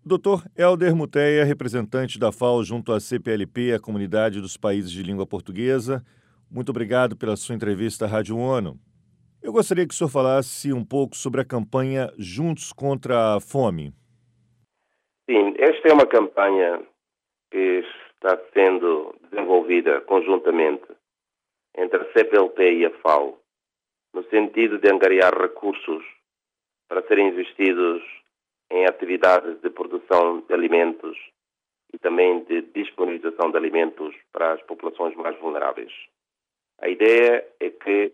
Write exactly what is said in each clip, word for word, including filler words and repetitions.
doutor Helder Muteia, representante da F A O junto à C P L P, a Comunidade dos Países de Língua Portuguesa, muito obrigado pela sua entrevista à Rádio ONU. Eu gostaria que o senhor falasse um pouco sobre a campanha Juntos contra a Fome. Sim, esta é uma campanha que está sendo desenvolvida conjuntamente entre a C P L P e a F A O, no sentido de angariar recursos para serem investidos em atividades de produção de alimentos e também de disponibilização de alimentos para as populações mais vulneráveis. A ideia é que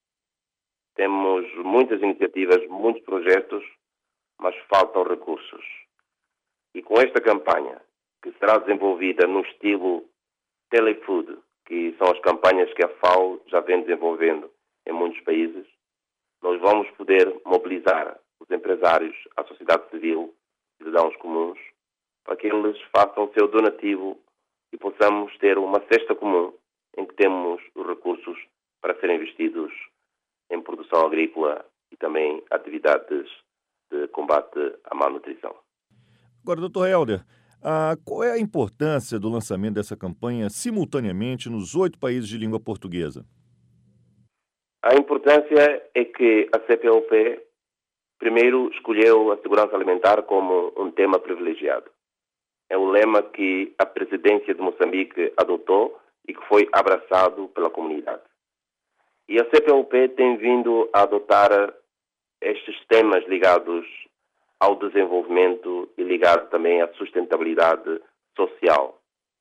temos muitas iniciativas, muitos projetos, mas faltam recursos. E com esta campanha, que será desenvolvida no estilo telefood, que são as campanhas que a F A O já vem desenvolvendo em muitos países, nós vamos poder mobilizar os empresários, a sociedade civil, cidadãos comuns, para que eles façam o seu donativo e possamos ter uma cesta comum em que temos os recursos para serem investidos em produção agrícola e também atividades de combate à malnutrição. Agora, doutor Helder, ah, qual é a importância do lançamento dessa campanha simultaneamente nos oito países de língua portuguesa? A importância é que a C P L P primeiro escolheu a segurança alimentar como um tema privilegiado. É um lema que a presidência de Moçambique adotou e que foi abraçado pela comunidade. E a C P L P tem vindo a adotar estes temas ligados ao desenvolvimento e ligado também à sustentabilidade social.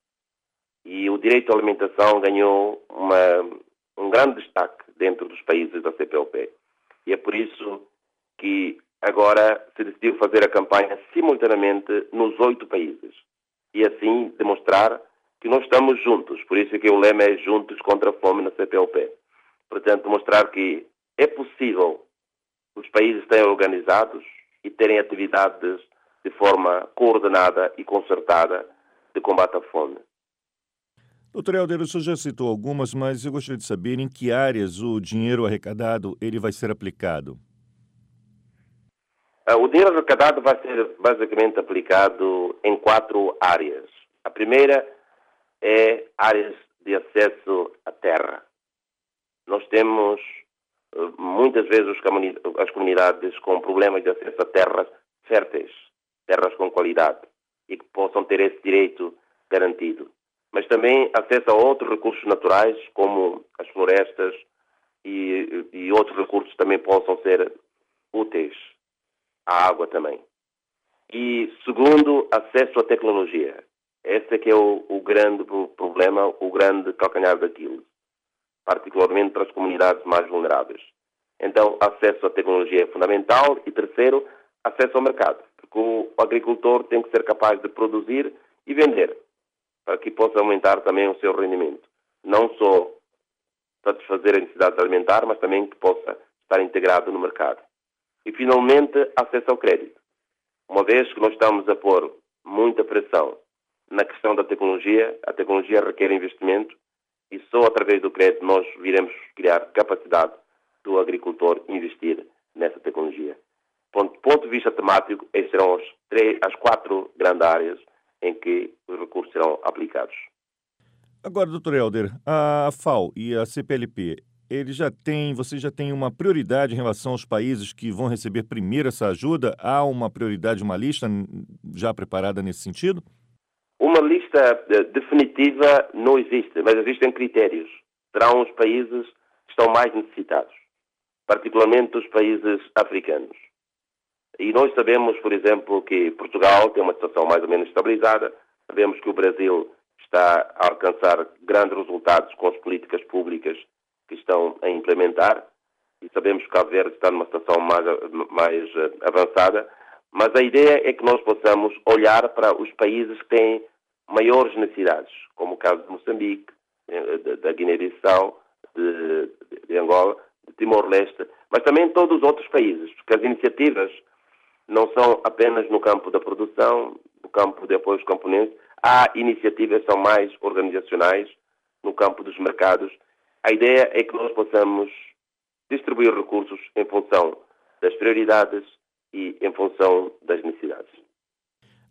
E o direito à alimentação ganhou uma, um grande destaque dentro dos países da C P L P. E é por isso que agora se decidiu fazer a campanha simultaneamente nos oito países. E assim demonstrar que nós estamos juntos. Por isso é que o lema é Juntos contra a Fome na C P L P. Portanto, mostrar que é possível os países estarem organizados e terem atividades de forma coordenada e concertada de combate à fome. Doutor Helder, o senhor já citou algumas, mas eu gostaria de saber em que áreas o dinheiro arrecadado ele vai ser aplicado. O dinheiro arrecadado vai ser basicamente aplicado em quatro áreas. A primeira é áreas de acesso à terra. Nós temos muitas vezes as comunidades com problemas de acesso a terras férteis, terras com qualidade e que possam ter esse direito garantido. Mas também acesso a outros recursos naturais, como as florestas e, e outros recursos também possam ser úteis. A água também. E segundo, acesso à tecnologia. Esse é que é o, o grande problema, o grande calcanhar daquilo, particularmente para as comunidades mais vulneráveis. Então, acesso à tecnologia é fundamental. E terceiro, acesso ao mercado, porque o agricultor tem que ser capaz de produzir e vender, para que possa aumentar também o seu rendimento. Não só satisfazer a necessidade alimentar, mas também que possa estar integrado no mercado. E, finalmente, acesso ao crédito. Uma vez que nós estamos a pôr muita pressão na questão da tecnologia, a tecnologia requer investimento e só através do crédito nós viremos criar capacidade do agricultor investir nessa tecnologia. Do ponto de vista temático, essas serão as, três, as quatro grandes áreas em que os recursos serão aplicados. Agora, doutor Helder, a F A O e a C P L P, ele já tem, você já tem uma prioridade em relação aos países que vão receber primeiro essa ajuda? Há uma prioridade, uma lista já preparada nesse sentido? Uma lista definitiva não existe, mas existem critérios. Serão os países que estão mais necessitados, particularmente os países africanos. E nós sabemos, por exemplo, que Portugal tem uma situação mais ou menos estabilizada, sabemos que o Brasil está a alcançar grandes resultados com as políticas públicas que estão a implementar, e sabemos que Cabo Verde está numa situação mais, mais avançada, mas a ideia é que nós possamos olhar para os países que têm maiores necessidades, como o caso de Moçambique, da Guiné-Bissau, de, de Angola, de Timor-Leste, mas também todos os outros países, porque as iniciativas não são apenas no campo da produção, no campo de apoio aos componentes, há iniciativas que são mais organizacionais no campo dos mercados. A ideia é que nós possamos distribuir recursos em função das prioridades e em função das necessidades.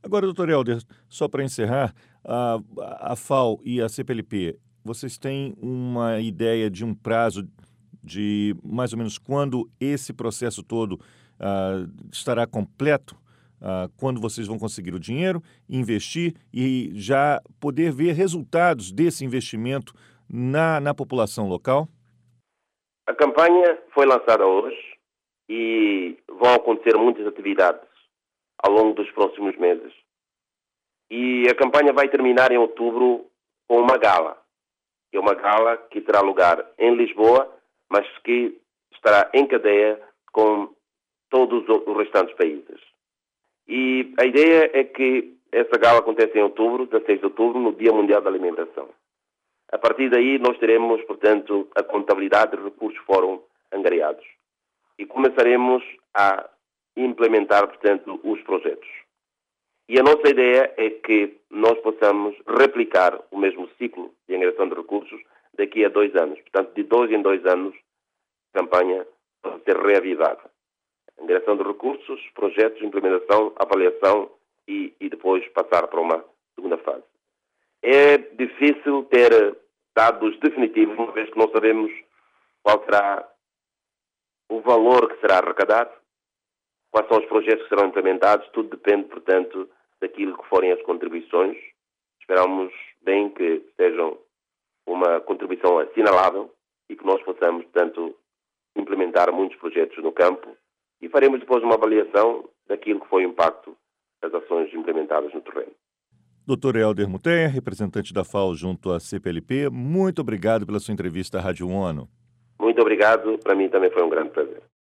Agora, doutor Helder, só para encerrar, a, a FAO e a C P L P, vocês têm uma ideia de um prazo de mais ou menos quando esse processo todo ah, estará completo? Ah, quando vocês vão conseguir o dinheiro, investir e já poder ver resultados desse investimento na, na população local? A campanha foi lançada hoje e vão acontecer muitas atividades ao longo dos próximos meses. E a campanha vai terminar em outubro com uma gala. É uma gala que terá lugar em Lisboa, mas que estará em cadeia com todos os restantes países. E a ideia é que essa gala aconteça em outubro, dezasseis de outubro, no Dia Mundial da Alimentação. A partir daí nós teremos, portanto, a contabilidade de recursos que foram angariados. E começaremos a implementar, portanto, os projetos. E a nossa ideia é que nós possamos replicar o mesmo ciclo de angariação de recursos daqui a dois anos. Portanto, de dois em dois anos, a campanha pode ser reavivada. Angariação de recursos, projetos, implementação, avaliação e, e depois passar para uma segunda fase. É difícil ter dados definitivos, uma vez que não sabemos qual será o valor que será arrecadado, quais são os projetos que serão implementados, tudo depende, portanto, daquilo que forem as contribuições. Esperamos bem que sejam uma contribuição assinalável e que nós possamos, portanto, implementar muitos projetos no campo e faremos depois uma avaliação daquilo que foi o impacto das ações implementadas no terreno. doutor Helder Muteia, representante da FAO junto à C P L P, muito obrigado pela sua entrevista à Rádio ONU. Muito obrigado, para mim também foi um grande prazer.